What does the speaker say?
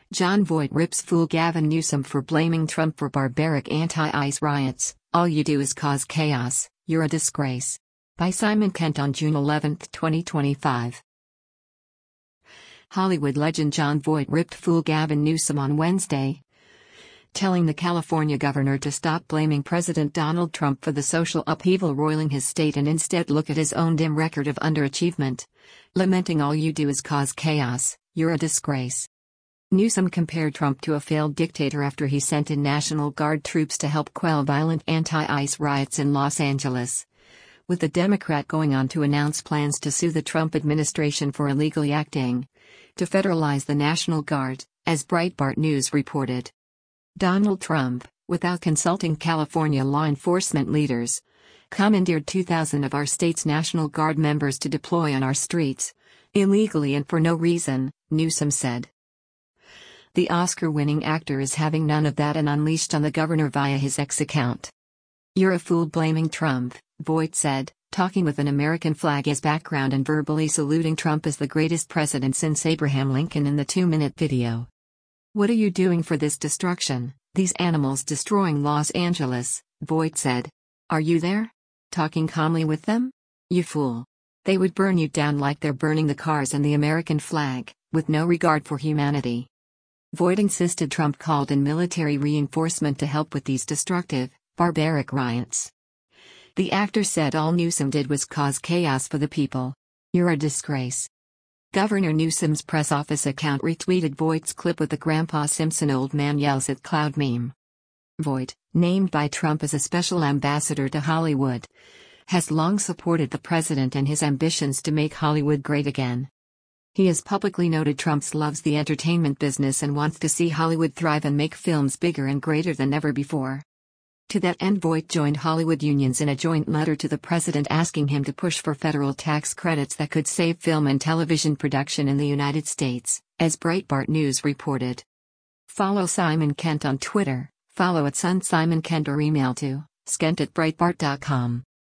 Jon Voight rips fool Gavin Newsom for blaming Trump for barbaric anti-ICE riots. All you do is cause chaos, you're a disgrace. By Simon Kent on June 11, 2025. Hollywood legend Jon Voight ripped fool Gavin Newsom on Wednesday, telling the California governor to stop blaming President Donald Trump for the social upheaval roiling his state and instead look at his own dim record of underachievement. Lamenting all you do is cause chaos, you're a disgrace. Newsom compared Trump to a failed dictator after he sent in National Guard troops to help quell violent anti-ICE riots in Los Angeles, with the Democrat going on to announce plans to sue the Trump administration for illegally acting to federalize the National Guard, as Breitbart News reported. Donald Trump, without consulting California law enforcement leaders, commandeered 2,000 of our state's National Guard members to deploy on our streets, illegally and for no reason, Newsom said. The Oscar-winning actor is having none of that and unleashed on the governor via his X account. You're a fool blaming Trump, Voight said, talking with an American flag as background and verbally saluting Trump as the greatest president since Abraham Lincoln in the 2-minute video. What are you doing for this destruction, these animals destroying Los Angeles, Voight said. Are you there? Talking calmly with them? You fool. They would burn you down like they're burning the cars and the American flag, with no regard for humanity. Voight insisted Trump called in military reinforcement to help with these destructive, barbaric riots. The actor said all Newsom did was cause chaos for the people. You're a disgrace. Governor Newsom's press office account retweeted Voight's clip with the Grandpa Simpson old man yells at cloud meme. Voight, named by Trump as a special ambassador to Hollywood, has long supported the president and his ambitions to make Hollywood great again. He has publicly noted Trump loves the entertainment business and wants to see Hollywood thrive and make films bigger and greater than ever before. To that end, Voight joined Hollywood unions in a joint letter to the president asking him to push for federal tax credits that could save film and television production in the United States, as Breitbart News reported. Follow Simon Kent on Twitter, follow @SunSimonKent or email to skent@breitbart.com.